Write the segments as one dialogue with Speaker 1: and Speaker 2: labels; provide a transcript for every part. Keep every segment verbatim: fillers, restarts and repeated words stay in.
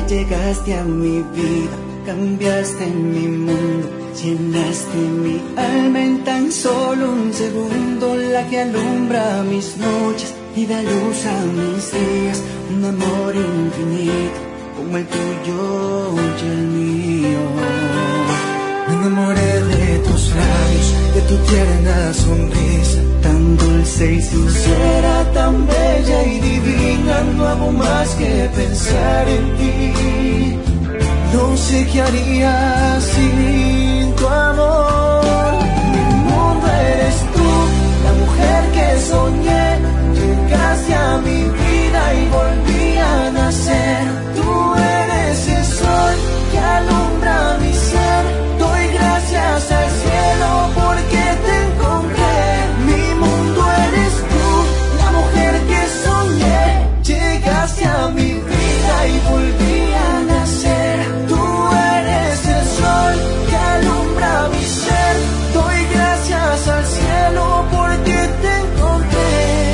Speaker 1: llegaste a mi vida, cambiaste mi mundo, llenaste mi alma en tan solo un segundo, la que alumbra mis noches y da luz a mis días, un amor infinito como el tuyo y el mío. Me enamoré de tus labios, de tu tierna sonrisa, tan dulce y sincera, tan bella y divina. No hago más que pensar en ti. No sé qué haría sin tu amor. Mi mundo eres tú, la mujer que soñé. Llegaste a mi vida y volví a nacer. Tú eres el sol que alumbra mi ser. Doy gracias al cielo porque te encontré. Mi mundo eres tú, la mujer que soñé. Llegaste a mi vida y volví a nacer. Tú eres el sol que alumbra mi ser. Doy gracias al cielo porque te encontré.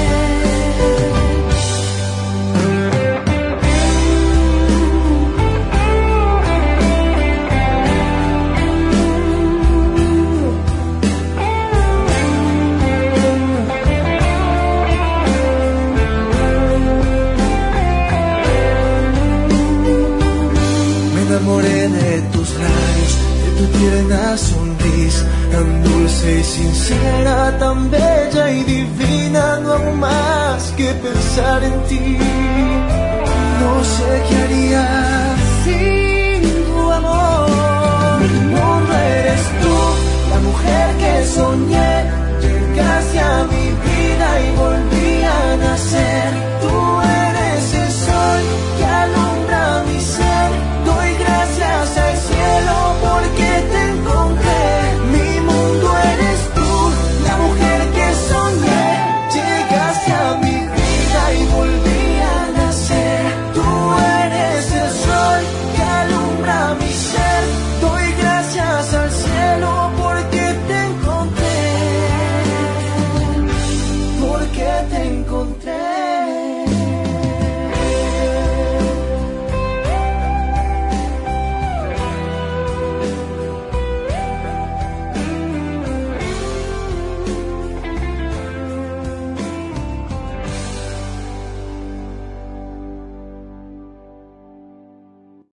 Speaker 1: Me enamoré de tus labios, de tu tierna sonrisa, tan dulce y sincera, tan bella y divina. No hago más que pensar en ti. No sé qué haría si